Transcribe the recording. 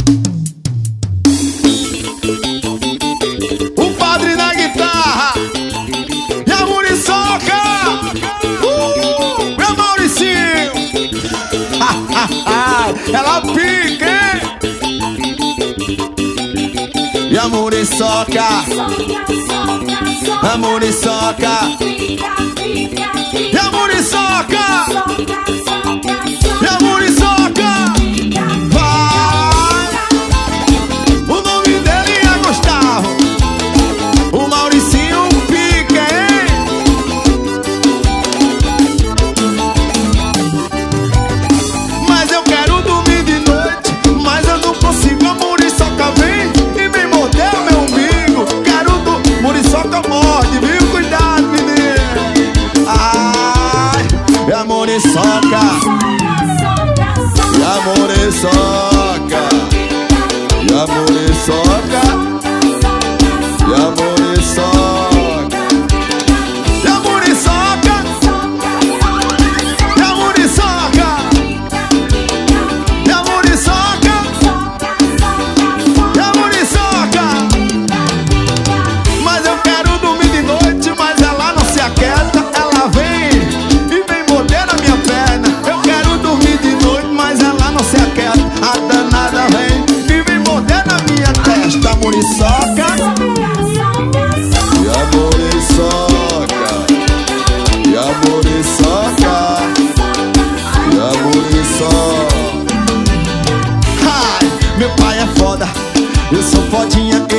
O padre na guitarra e a Muriçoca. Meu Mauricinho. Ela pica, hein? E a Muriçoca, a Muriçoca, e a Muriçoca, e a Muriçoca. Vai! O nome dele é Gustavo. O Mauricinho pica, hein? Mas eu quero dormir de noite, mas eu não consigo. A Muriçoca vem e me mordeu meu umbigo. Quero do Muriçoca morde, viu? Cuidado, menino. Ai, e a Muriçoca, e a Muriçoca, e a Muriçoca, e a Muriçoca, e a Muriçoca, e a Muriçoca, e a Muriçoca, e a Muriçoca. Mas eu quero dormir de noite, mas ela não se aquieta. Ela vem e vem morder na minha perna. Eu quero dormir de noite, mas ela não se aquieta. A danada vem e vem morder na minha testa. A Muriçoca, e a Muriçoca, e a Muriçoca, e a Muriçoca. Ai, meu pai é foda, eu sou fodinha.